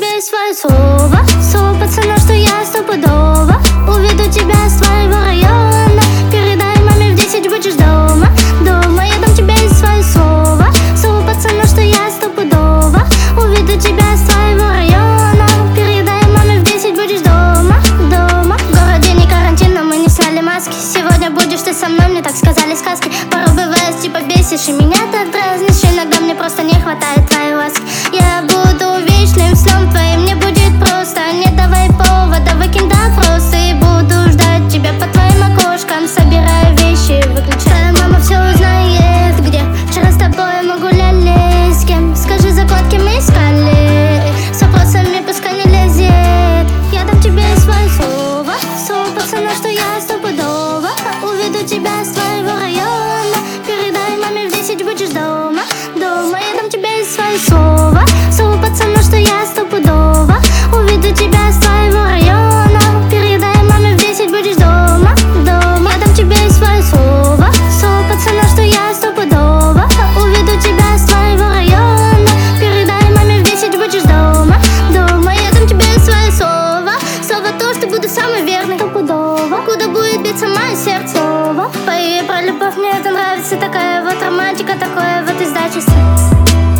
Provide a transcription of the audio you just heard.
тебе свое слово. Слово пацана, что я стопудово уведу тебя с твоего района. Передай маме, в 10 будешь дома. Дома я дам тебе свое слово. Слово пацана, что я стопудово уведу тебя с твоего района. Передай маме, в 10 будешь дома. Дома. В городе не карантин, но мы не сняли маски. Сегодня будешь ты со мной, мне так сказали сказки. Порой бывает, типа бесишь, и меня ты дразнишь. Иногда мне просто не хватает твоей ласки. Я буду вечным сном твоим, мне будет просто. Не давай повода, выкинь да просто. И буду ждать тебя под твоим окошком, собирая вещи, выключая. Мама все узнает, где вчера с тобой мы гуляли, с кем. Скажи, закладки мы искали, с вопросами пускай не лезет. Я дам тебе свое слово. Слово пацана, что я стопудово уведу тебя с твоего района. Передай маме, в 10 будешь дома. Дома я дам тебе свое слово. Слово пацана, что я стопудово уведу тебя с твоего района. Передай маме, в 10 будешь дома. Дома я дам тебе свое слово. Слово пацана, что я стопудово уведу тебя с твоего района. Передай маме, в 10 будешь дома. Дома я дам тебе свое слово. Слово то, что буду самый верный. Стопудово. Куда будет биться мое сердце. Пои про любовь, мне это нравится. Такая вот романтика, такое вот издательство.